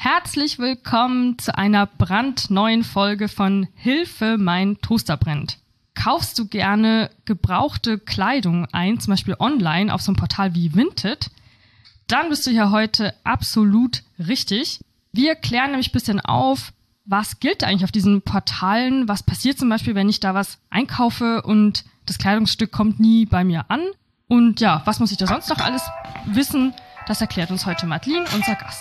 Herzlich willkommen zu einer brandneuen Folge von Hilfe, mein Toaster brennt. Kaufst du gerne gebrauchte Kleidung ein, zum Beispiel online auf so einem Portal wie Vinted, dann bist du hier heute absolut richtig. Wir klären nämlich ein bisschen auf, was gilt eigentlich auf diesen Portalen, was passiert zum Beispiel, wenn ich da was einkaufe und das Kleidungsstück kommt nie bei mir an. Und ja, was muss ich da sonst noch alles wissen? Das erklärt uns heute Madeline, unser Gast.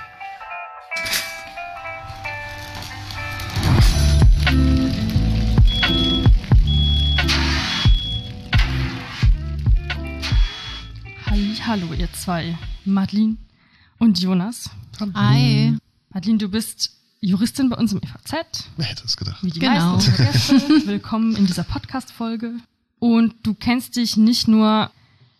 Hallo ihr zwei, Madeline und Jonas. Hallo. Hi. Madeline, du bist Juristin bei uns im EVZ. Wer hätte es gedacht? Wie die meisten unserer Gäste. Willkommen in dieser Podcast-Folge. Und du kennst dich nicht nur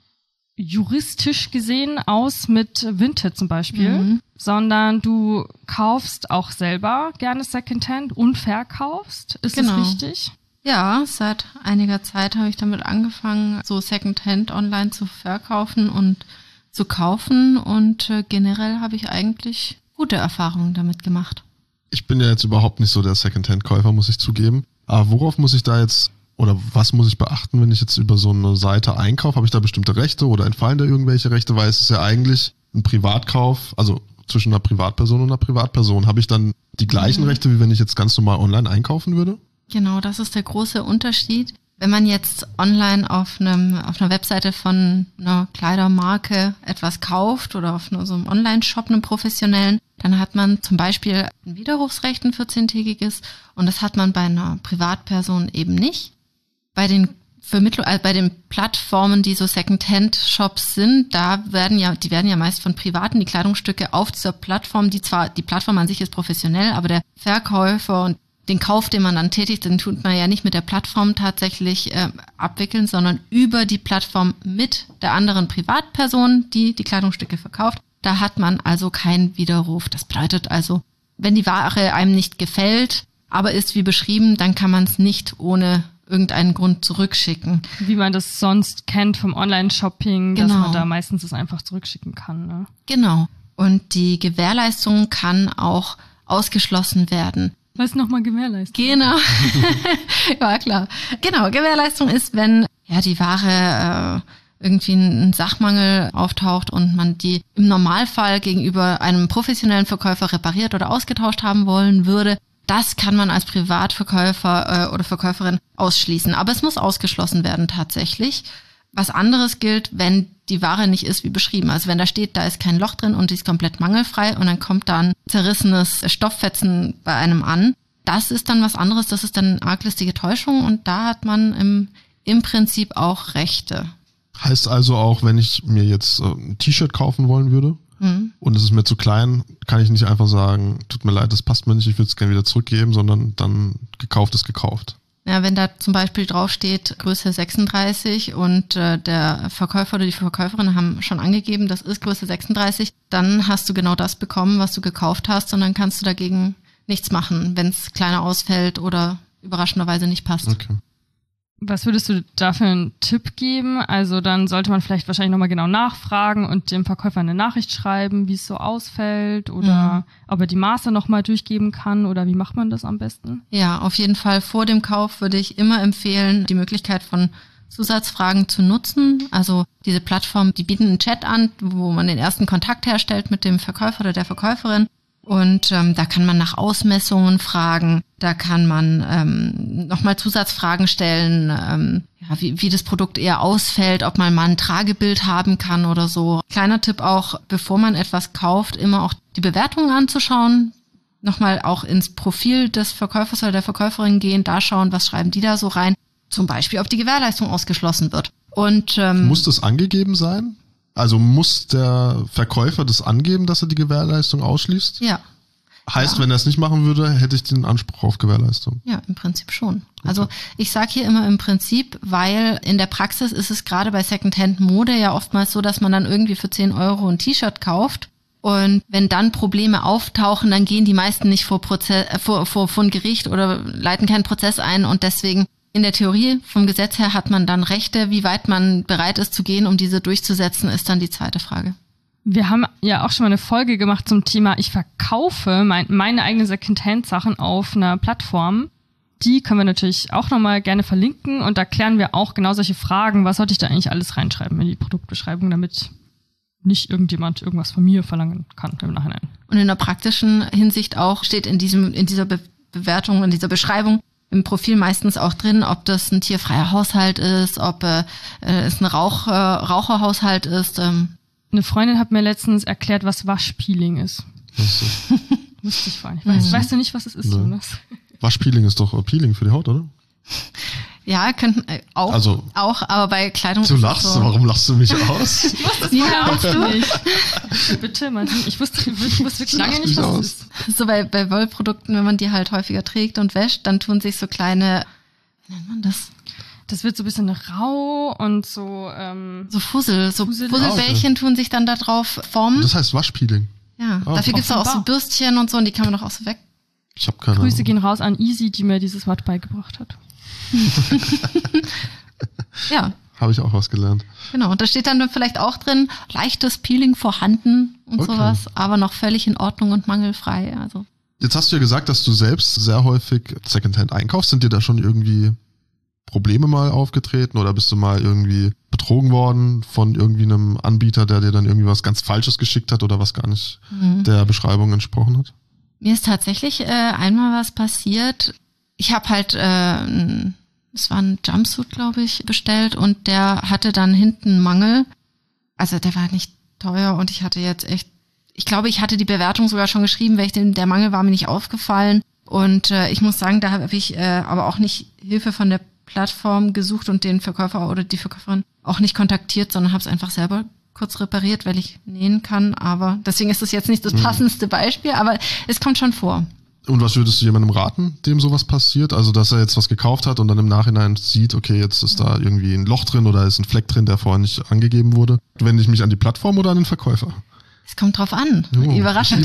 juristisch gesehen aus mit Vinted zum Beispiel, sondern du kaufst auch selber gerne Secondhand und verkaufst. Ist das richtig? Ja, seit einiger Zeit habe ich damit angefangen, so Secondhand online zu verkaufen und zu kaufen. Und generell habe ich eigentlich gute Erfahrungen damit gemacht. Ich bin ja jetzt überhaupt nicht so der Secondhand-Käufer, muss ich zugeben. Aber worauf muss ich da jetzt, oder was muss ich beachten, wenn ich jetzt über so eine Seite einkaufe? Habe ich da bestimmte Rechte oder entfallen da irgendwelche Rechte? Weil es ist ja eigentlich ein Privatkauf, also zwischen einer Privatperson und einer Privatperson. Habe ich dann die gleichen Rechte, wie wenn ich jetzt ganz normal online einkaufen würde? Genau, das ist der große Unterschied. Wenn man jetzt online auf einer Webseite von einer Kleidermarke etwas kauft oder auf so einem Online-Shop, einem professionellen, dann hat man zum Beispiel ein Widerrufsrecht, ein 14-tägiges, und das hat man bei einer Privatperson eben nicht. Bei den Plattformen, die so Second-Hand-Shops sind, die werden ja meist von Privaten, die Kleidungsstücke auf dieser Plattform, die Plattform an sich ist professionell, aber der Verkäufer und den Kauf, den man dann tätigt, den tut man ja nicht mit der Plattform tatsächlich abwickeln, sondern über die Plattform mit der anderen Privatperson, die die Kleidungsstücke verkauft. Da hat man also keinen Widerruf. Das bedeutet also, wenn die Ware einem nicht gefällt, aber ist wie beschrieben, dann kann man es nicht ohne irgendeinen Grund zurückschicken. Wie man das sonst kennt vom Online-Shopping, Genau. dass man da meistens es einfach zurückschicken kann. Ne? Genau. Und die Gewährleistung kann auch ausgeschlossen werden. Was ist nochmal Gewährleistung? Genau. Ja, klar. Genau, Gewährleistung ist, wenn die Ware irgendwie ein Sachmangel auftaucht und man die im Normalfall gegenüber einem professionellen Verkäufer repariert oder ausgetauscht haben wollen würde. Das kann man als Privatverkäufer oder Verkäuferin ausschließen. Aber es muss ausgeschlossen werden tatsächlich. Was anderes gilt, wenn die Ware nicht ist wie beschrieben. Also wenn da steht, da ist kein Loch drin und die ist komplett mangelfrei und dann kommt da ein zerrissenes Stofffetzen bei einem an. Das ist dann was anderes, das ist dann arglistige Täuschung und da hat man im Prinzip auch Rechte. Heißt also auch, wenn ich mir jetzt ein T-Shirt kaufen wollen würde und es ist mir zu klein, kann ich nicht einfach sagen, tut mir leid, das passt mir nicht, ich würde es gerne wieder zurückgeben, sondern dann gekauft ist gekauft. Ja, wenn da zum Beispiel draufsteht Größe 36 und der Verkäufer oder die Verkäuferin haben schon angegeben, das ist Größe 36, dann hast du genau das bekommen, was du gekauft hast und dann kannst du dagegen nichts machen, wenn es kleiner ausfällt oder überraschenderweise nicht passt. Okay. Was würdest du da für einen Tipp geben? Also dann sollte man vielleicht wahrscheinlich nochmal genau nachfragen und dem Verkäufer eine Nachricht schreiben, wie es so ausfällt oder ob er die Maße nochmal durchgeben kann oder wie macht man das am besten? Ja, auf jeden Fall vor dem Kauf würde ich immer empfehlen, die Möglichkeit von Zusatzfragen zu nutzen. Also diese Plattform, die bieten einen Chat an, wo man den ersten Kontakt herstellt mit dem Verkäufer oder der Verkäuferin. Und da kann man nach Ausmessungen fragen, da kann man nochmal Zusatzfragen stellen, wie das Produkt eher ausfällt, ob man mal ein Tragebild haben kann oder so. Kleiner Tipp auch, bevor man etwas kauft, immer auch die Bewertungen anzuschauen, nochmal auch ins Profil des Verkäufers oder der Verkäuferin gehen, da schauen, was schreiben die da so rein, zum Beispiel, ob die Gewährleistung ausgeschlossen wird. Und muss das angegeben sein? Also muss der Verkäufer das angeben, dass er die Gewährleistung ausschließt? Ja. Heißt, wenn er es nicht machen würde, hätte ich den Anspruch auf Gewährleistung? Ja, im Prinzip schon. Also ich sage hier immer im Prinzip, weil in der Praxis ist es gerade bei Secondhand-Mode ja oftmals so, dass man dann irgendwie für 10 Euro ein T-Shirt kauft und wenn dann Probleme auftauchen, dann gehen die meisten nicht vor Gericht oder leiten keinen Prozess ein und deswegen in der Theorie vom Gesetz her hat man dann Rechte. Wie weit man bereit ist zu gehen, um diese durchzusetzen, ist dann die zweite Frage. Wir haben ja auch schon mal eine Folge gemacht zum Thema, ich verkaufe meine eigenen Secondhand-Sachen auf einer Plattform. Die können wir natürlich auch nochmal gerne verlinken und da klären wir auch genau solche Fragen. Was sollte ich da eigentlich alles reinschreiben in die Produktbeschreibung, damit nicht irgendjemand irgendwas von mir verlangen kann im Nachhinein. Und in der praktischen Hinsicht auch steht in dieser Bewertung, in dieser Beschreibung im Profil meistens auch drin, ob das ein tierfreier Haushalt ist, ob es ein Raucherhaushalt ist. Eine Freundin hat mir letztens erklärt, was Waschpeeling ist. Wusste ich vorhin nicht. Weißt du nicht, was es ist, Jonas? Waschpeeling ist doch Peeling für die Haut, oder? Ja, könnten auch, aber bei Kleidung. Du lachst, so. Warum lachst du mich aus? Ich wusste es auch nicht. Bitte, Martin, ich wusste wirklich lange nicht, was es ist. So bei Wollprodukten, wenn man die halt häufiger trägt und wäscht, dann tun sich so kleine, wie nennt man das? Das wird so ein bisschen rau und so so Fusselbällchen tun sich dann da drauf formen. Das heißt Waschpeeling. Ja, dafür gibt's auch so Bürstchen und so und die kann man doch auch so weg. Ich habe keine Grüße gehen raus an Easy, die mir dieses Wort beigebracht hat. Ja. Habe ich auch was gelernt. Genau, und da steht dann vielleicht auch drin, leichtes Peeling vorhanden und sowas, aber noch völlig in Ordnung und mangelfrei. Also. Jetzt hast du ja gesagt, dass du selbst sehr häufig Secondhand einkaufst. Sind dir da schon irgendwie Probleme mal aufgetreten oder bist du mal irgendwie betrogen worden von irgendwie einem Anbieter, der dir dann irgendwie was ganz Falsches geschickt hat oder was gar nicht der Beschreibung entsprochen hat? Mir ist tatsächlich einmal was passiert. Ich habe halt, es war ein Jumpsuit, glaube ich, bestellt und der hatte dann hinten einen Mangel. Also der war nicht teuer und ich hatte jetzt echt, ich glaube, ich hatte die Bewertung sogar schon geschrieben, weil der Mangel war mir nicht aufgefallen. Und ich muss sagen, da habe ich aber auch nicht Hilfe von der Plattform gesucht und den Verkäufer oder die Verkäuferin auch nicht kontaktiert, sondern habe es einfach selber kurz repariert, weil ich nähen kann. Aber deswegen ist das jetzt nicht das passendste Beispiel, aber es kommt schon vor. Und was würdest du jemandem raten, dem sowas passiert? Also, dass er jetzt was gekauft hat und dann im Nachhinein sieht, okay, jetzt ist da irgendwie ein Loch drin oder ist ein Fleck drin, der vorher nicht angegeben wurde. Wende ich mich an die Plattform oder an den Verkäufer? Es kommt drauf an. Überraschend.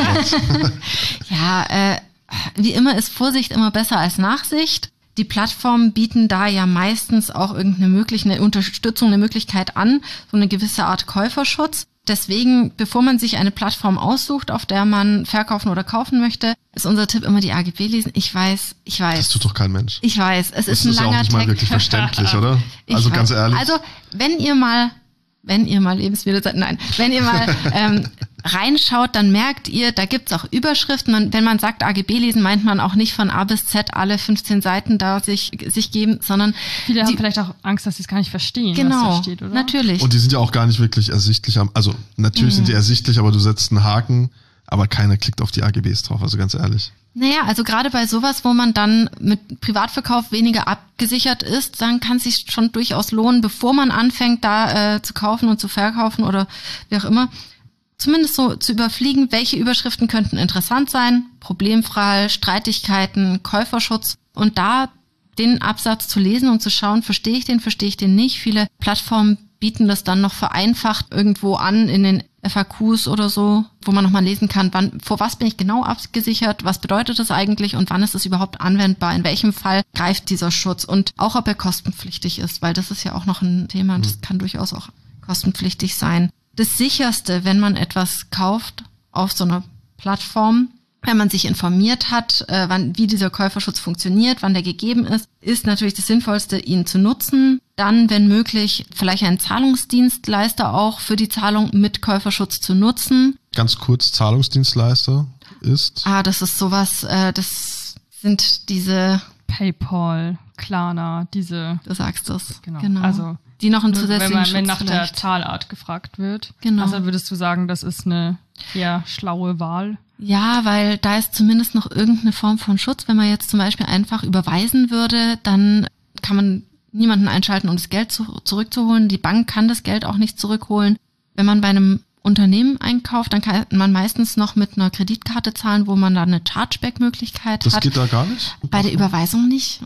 Ja, wie immer ist Vorsicht immer besser als Nachsicht. Die Plattformen bieten da ja meistens auch irgendeine Unterstützung, eine Möglichkeit an, so eine gewisse Art Käuferschutz. Deswegen, bevor man sich eine Plattform aussucht, auf der man verkaufen oder kaufen möchte, ist unser Tipp immer die AGB lesen. Ich weiß. Das tut doch kein Mensch. Ich weiß, es ist ein langer Text. Das ist ja auch nicht mal wirklich verständlich, oder? Also ganz ehrlich. Also, wenn ihr mal Lebensmittel seid, nein, wenn ihr mal reinschaut, dann merkt ihr, da gibt's auch Überschriften. Wenn man sagt AGB lesen, meint man auch nicht von A bis Z alle 15 Seiten da sich geben, sondern viele haben vielleicht auch Angst, dass sie es gar nicht verstehen, genau, was da steht, oder? Natürlich. Und die sind ja auch gar nicht wirklich ersichtlich. Also natürlich sind die ersichtlich, aber du setzt einen Haken, aber keiner klickt auf die AGBs drauf, also ganz ehrlich. Naja, also gerade bei sowas, wo man dann mit Privatverkauf weniger abgesichert ist, dann kann es sich schon durchaus lohnen, bevor man anfängt, da zu kaufen und zu verkaufen oder wie auch immer, zumindest so zu überfliegen, welche Überschriften könnten interessant sein, Problemfall, Streitigkeiten, Käuferschutz und da den Absatz zu lesen und zu schauen, verstehe ich den nicht. Viele Plattformen bieten das dann noch vereinfacht irgendwo an in den FAQs oder so, wo man nochmal lesen kann, vor was bin ich genau abgesichert, was bedeutet das eigentlich und wann ist es überhaupt anwendbar, in welchem Fall greift dieser Schutz und auch ob er kostenpflichtig ist, weil das ist ja auch noch ein Thema, das kann durchaus auch kostenpflichtig sein. Das Sicherste, wenn man etwas kauft auf so einer Plattform, wenn man sich informiert hat, wie dieser Käuferschutz funktioniert, wann der gegeben ist natürlich das Sinnvollste, ihn zu nutzen. Dann, wenn möglich, vielleicht einen Zahlungsdienstleister auch für die Zahlung mit Käuferschutz zu nutzen. Ganz kurz, Zahlungsdienstleister ist? Das ist sowas, das sind diese PayPal, Klarna, diese. Du sagst es. Genau. Also die noch einen zusätzlichen Schutz wenn nach vielleicht. der Zahlart gefragt wird. Genau. Also würdest du sagen, das ist eine eher schlaue Wahl? Ja, weil da ist zumindest noch irgendeine Form von Schutz. Wenn man jetzt zum Beispiel einfach überweisen würde, dann kann man niemanden einschalten, um das Geld zurückzuholen. Die Bank kann das Geld auch nicht zurückholen. Wenn man bei einem Unternehmen einkauft, dann kann man meistens noch mit einer Kreditkarte zahlen, wo man dann eine Chargeback-Möglichkeit hat. Das geht da gar nicht? Bei der Überweisung nicht.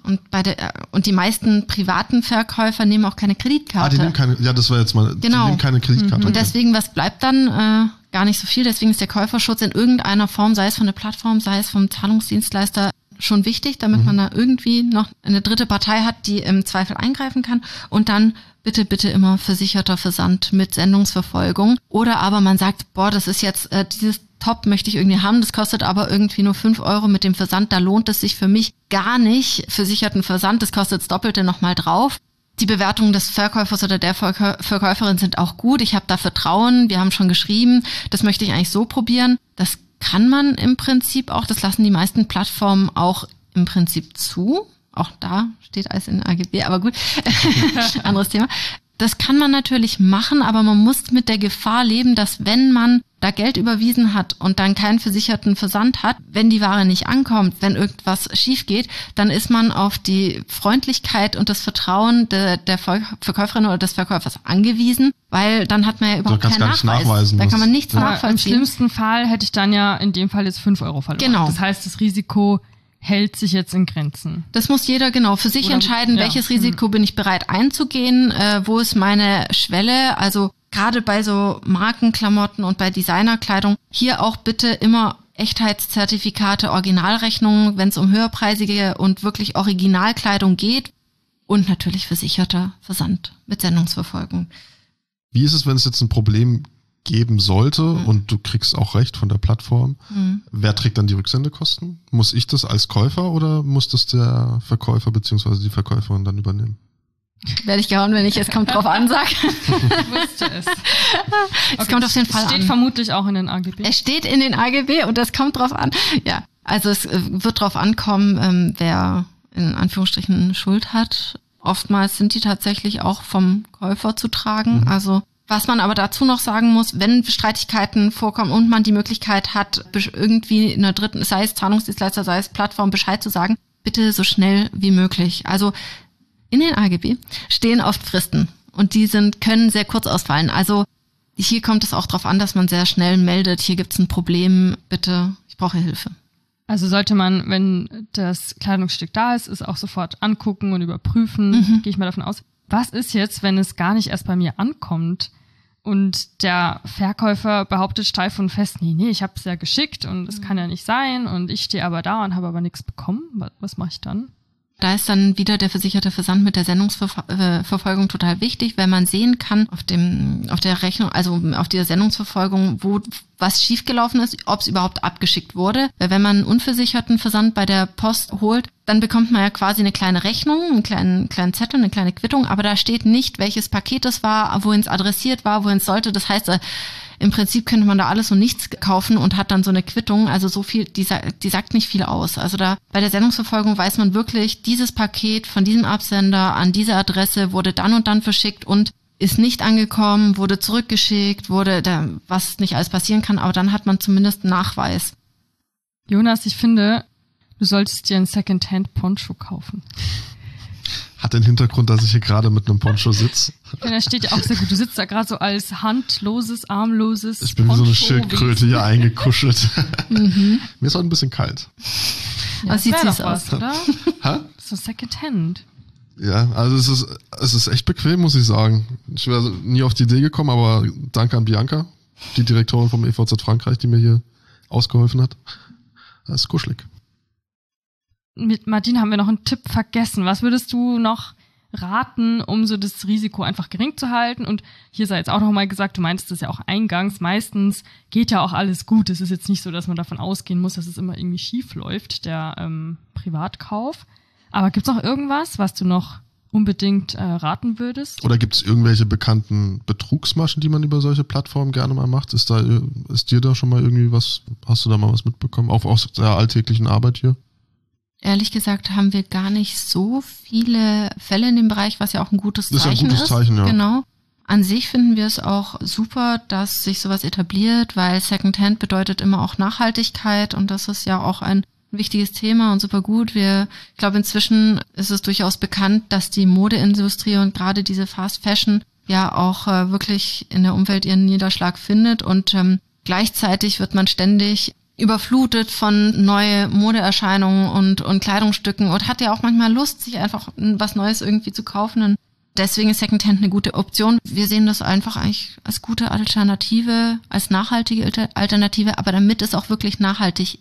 Und die meisten privaten Verkäufer nehmen auch keine Kreditkarte. Die nehmen keine, ja, das war jetzt mal, genau. Die nehmen keine Kreditkarte. Und deswegen, was bleibt dann? Gar nicht so viel. Deswegen ist der Käuferschutz in irgendeiner Form, sei es von der Plattform, sei es vom Zahlungsdienstleister, schon wichtig, damit man da irgendwie noch eine dritte Partei hat, die im Zweifel eingreifen kann. Und dann bitte immer versicherter Versand mit Sendungsverfolgung. Oder aber man sagt, das ist jetzt dieses Top möchte ich irgendwie haben, das kostet aber irgendwie nur 5 € mit dem Versand, da lohnt es sich für mich gar nicht, versicherten Versand, das kostet das Doppelte nochmal drauf. Die Bewertungen des Verkäufers oder der Verkäuferin sind auch gut, ich habe da Vertrauen, wir haben schon geschrieben, das möchte ich eigentlich so probieren. Das kann man im Prinzip auch, das lassen die meisten Plattformen auch im Prinzip zu. Auch da steht alles in AGB, aber gut, anderes Thema. Das kann man natürlich machen, aber man muss mit der Gefahr leben, dass wenn man da Geld überwiesen hat und dann keinen versicherten Versand hat, wenn die Ware nicht ankommt, wenn irgendwas schief geht, dann ist man auf die Freundlichkeit und das Vertrauen der Verkäuferin oder des Verkäufers angewiesen, weil dann hat man ja überhaupt keinen Nachweis. Da kann man nichts nachvollziehen. Im schlimmsten Fall hätte ich dann ja in dem Fall jetzt 5 € verloren. Genau. Das heißt, das Risiko hält sich jetzt in Grenzen. Das muss jeder genau für sich entscheiden, welches Risiko bin ich bereit einzugehen, wo ist meine Schwelle, also gerade bei so Markenklamotten und bei Designerkleidung, hier auch bitte immer Echtheitszertifikate, Originalrechnungen, wenn es um höherpreisige und wirklich Originalkleidung geht und natürlich versicherter Versand mit Sendungsverfolgung. Wie ist es, wenn es jetzt ein Problem geben sollte und du kriegst auch Recht von der Plattform? Wer trägt dann die Rücksendekosten? Muss ich das als Käufer oder muss das der Verkäufer bzw. die Verkäuferin dann übernehmen? Werde ich gehauen, wenn ich es kommt drauf an sage. Ich wusste es. Es kommt auf den Fall an. Es steht vermutlich auch in den AGB. Es steht in den AGB und das kommt drauf an. Ja, also es wird drauf ankommen, wer in Anführungsstrichen Schuld hat. Oftmals sind die tatsächlich auch vom Käufer zu tragen. Also was man aber dazu noch sagen muss, wenn Streitigkeiten vorkommen und man die Möglichkeit hat, irgendwie in einer dritten, sei es Zahlungsdienstleister, sei es Plattform, Bescheid zu sagen, bitte so schnell wie möglich. Also in den AGB stehen oft Fristen und die können sehr kurz ausfallen. Also hier kommt es auch darauf an, dass man sehr schnell meldet, hier gibt es ein Problem, bitte, ich brauche Hilfe. Also sollte man, wenn das Kleidungsstück da ist, es auch sofort angucken und überprüfen, gehe ich mal davon aus. Was ist jetzt, wenn es gar nicht erst bei mir ankommt und der Verkäufer behauptet steif und fest, nee, ich habe es ja geschickt und es kann ja nicht sein und ich stehe aber da und habe aber nichts bekommen. Was mache ich dann? Da ist dann wieder der versicherte Versand mit der Sendungsverfolgung total wichtig, weil man sehen kann auf der Rechnung, also auf dieser Sendungsverfolgung, wo was schiefgelaufen ist, ob es überhaupt abgeschickt wurde. Weil wenn man einen unversicherten Versand bei der Post holt, dann bekommt man ja quasi eine kleine Rechnung, einen kleinen Zettel, eine kleine Quittung, aber da steht nicht, welches Paket es war, wohin es adressiert war, wohin es sollte. Das heißt, im Prinzip könnte man da alles und nichts kaufen und hat dann so eine Quittung, also so viel, die sagt nicht viel aus. Also da bei der Sendungsverfolgung weiß man wirklich, dieses Paket von diesem Absender an diese Adresse wurde dann und dann verschickt und ist nicht angekommen, wurde zurückgeschickt, was nicht alles passieren kann, aber dann hat man zumindest einen Nachweis. Jonas, ich finde, du solltest dir einen Secondhand-Poncho kaufen. Hat den Hintergrund, dass ich hier gerade mit einem Poncho sitze. Ja, das steht ja auch sehr gut. Du sitzt da gerade so als handloses, armloses Ich bin wie so eine Schildkröte hier eingekuschelt. Mir ist auch ein bisschen kalt. Ja, das sieht süß aus, oder? Ha? So Secondhand. Ja, also es ist echt bequem, muss ich sagen. Ich wäre nie auf die Idee gekommen, aber danke an Bianca, die Direktorin vom EVZ Frankreich, die mir hier ausgeholfen hat. Das ist kuschelig. Mit Martin haben wir noch einen Tipp vergessen. Was würdest du noch raten, um so das Risiko einfach gering zu halten? Und hier sei jetzt auch noch mal gesagt, du meintest das ja auch eingangs, meistens geht ja auch alles gut. Es ist jetzt nicht so, dass man davon ausgehen muss, dass es immer irgendwie schief läuft, der Privatkauf. Aber gibt's noch irgendwas, was du noch unbedingt raten würdest? Oder gibt's irgendwelche bekannten Betrugsmaschen, die man über solche Plattformen gerne mal macht? Ist dir da schon mal irgendwie was, hast du da mal was mitbekommen? Auch aus der alltäglichen Arbeit hier? Ehrlich gesagt haben wir gar nicht so viele Fälle in dem Bereich, was ja auch ein gutes Zeichen ist. Das ist ein gutes Zeichen, ja. Genau. An sich finden wir es auch super, dass sich sowas etabliert, weil Secondhand bedeutet immer auch Nachhaltigkeit und das ist ja auch ein wichtiges Thema und super gut. Ich glaube, inzwischen ist es durchaus bekannt, dass die Modeindustrie und gerade diese Fast Fashion ja auch wirklich in der Umwelt ihren Niederschlag findet und gleichzeitig wird man ständig überflutet von neue Modeerscheinungen und Kleidungsstücken und hat ja auch manchmal Lust, sich einfach was Neues irgendwie zu kaufen. Und deswegen ist Secondhand eine gute Option. Wir sehen das einfach eigentlich als gute Alternative, als nachhaltige Alternative, aber damit es auch wirklich nachhaltig ist,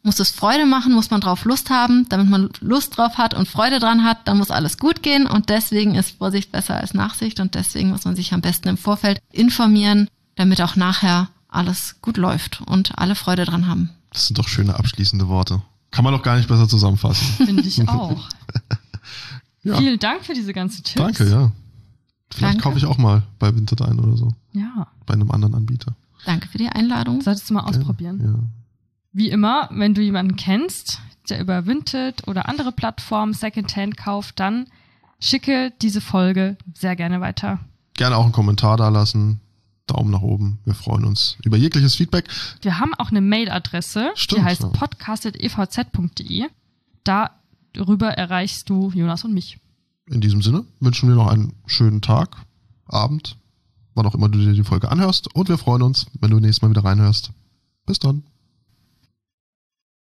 muss es Freude machen, muss man drauf Lust haben. Damit man Lust drauf hat und Freude dran hat, dann muss alles gut gehen. Und deswegen ist Vorsicht besser als Nachsicht. Und deswegen muss man sich am besten im Vorfeld informieren, damit auch nachher alles gut läuft und alle Freude dran haben. Das sind doch schöne abschließende Worte. Kann man doch gar nicht besser zusammenfassen. Finde ich auch. Ja. Vielen Dank für diese ganzen Tipps. Danke, ja. Vielleicht kaufe ich auch mal bei Vinted ein oder so. Ja. Bei einem anderen Anbieter. Danke für die Einladung. Solltest du mal ausprobieren. Ja. Wie immer, wenn du jemanden kennst, der über Vinted oder andere Plattformen Secondhand kauft, dann schicke diese Folge sehr gerne weiter. Gerne auch einen Kommentar da lassen. Daumen nach oben. Wir freuen uns über jegliches Feedback. Wir haben auch eine Mailadresse, Stimmt, die heißt ja. podcast.evz.de. Darüber erreichst du Jonas und mich. In diesem Sinne wünschen wir noch einen schönen Tag, Abend, wann auch immer du dir die Folge anhörst. Und wir freuen uns, wenn du nächstes Mal wieder reinhörst. Bis dann.